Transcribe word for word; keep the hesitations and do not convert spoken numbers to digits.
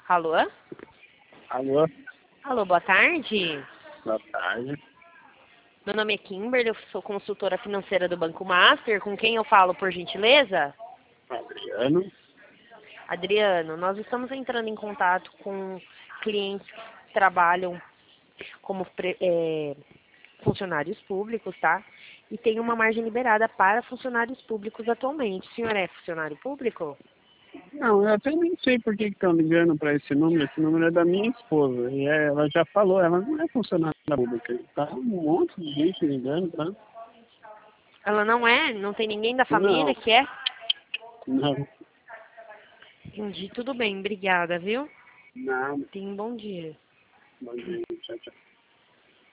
Alô? Alô, Alô, boa tarde. boa tarde. Meu nome é Kimberly, eu sou consultora financeira do Banco Master. Com quem eu falo, por gentileza? Adriano. Adriano, nós estamos entrando em contato com clientes que trabalham como pre- é, funcionários públicos, tá? E tem uma margem liberada para funcionários públicos atualmente. O senhor é funcionário público? Não, eu até nem sei por que estão ligando para esse número. Esse número é da minha esposa. E é- ela já falou, ela não é funcionária pública. Tá um monte de gente ligando, tá? Ela não é? Não tem ninguém da família Não, que é? não, Entendi, tudo bem, obrigada, viu? não. Tenha um bom dia. Bom dia, tchau, tchau.